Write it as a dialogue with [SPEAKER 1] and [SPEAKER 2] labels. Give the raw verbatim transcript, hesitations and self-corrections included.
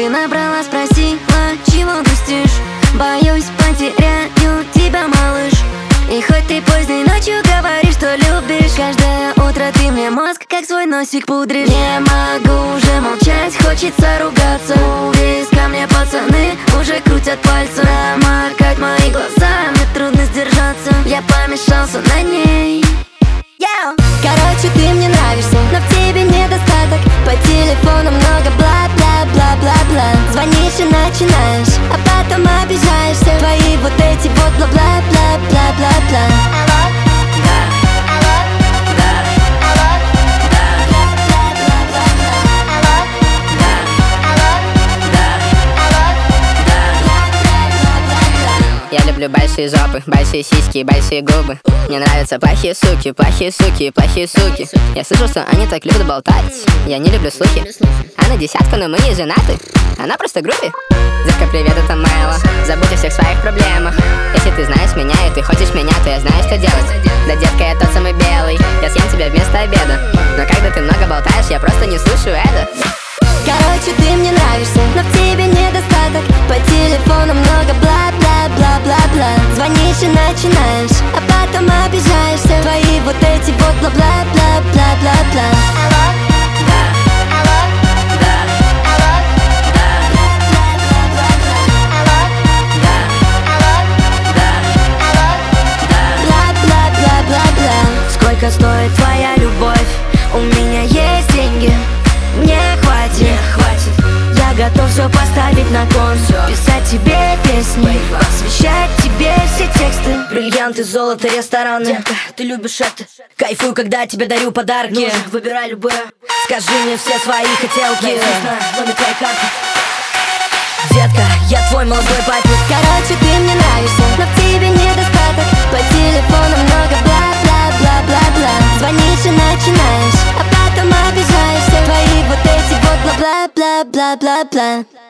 [SPEAKER 1] ты набрала, спросила, чего грустишь? Боюсь, потеряю тебя, малыш. И хоть ты поздней ночью говоришь, что любишь, каждое утро ты мне мозг как свой носик пудришь. Не могу уже молчать, хочется ругаться. У виска мне пацаны уже крутят пальцы. Промокать мои глаза, мне трудно сдержаться. Я помешался на ней. Yeah.
[SPEAKER 2] Короче, ты мне нравишься, но в тебе недостаток. По телефону много бла-бла-бла-бла-бла. Звонишь и начинаешь, а потом обижаешься. Твои вот эти вот бла-бла-бла-бла-бла-бла.
[SPEAKER 3] Я люблю большие жопы, большие сиськи, большие губы. Мне нравятся плохие суки, плохие суки, плохие суки. Я слышу, что они так любят болтать. Я не люблю слухи. Она десятка, но мы не женаты. Она просто груби. Детка, привет, это Мэлла. Забудь о всех своих проблемах. Если ты знаешь меня и ты хочешь меня, то я знаю, что делать. Да, детка, я тот самый белый. Я съем тебя вместо обеда. Но когда ты много болтаешь, я просто не слушаю это.
[SPEAKER 2] Короче, ты мне нравишься, но в тебе недостаток. По телефону много бла-бла-бла-бла-бла. Звонишь и начинаешь, а потом обижаешься. Твои вот эти вот бла-бла-бла-бла-бла-бла.
[SPEAKER 1] Сколько стоит твоя любовь? У меня есть деньги, мне хватит, хватит. Я готов все поставить на кон, писать тебе песни, посвящать тебе все тексты. Бриллианты, золото, рестораны. Детка, ты любишь это. Кайфую, когда тебе дарю подарки. Ну, выбирай любое. Скажи мне все свои хотелки. Я знаю номер твоей карты. Детка, я твой молодой папик.
[SPEAKER 2] Короче, ты мне нравишься, но в тебе недостаток. По телефону много бла-бла-бла-бла-бла. Звонишь и начинаешь, а потом обижаешься. Твои вот эти вот бла-бла-бла-бла-бла-бла.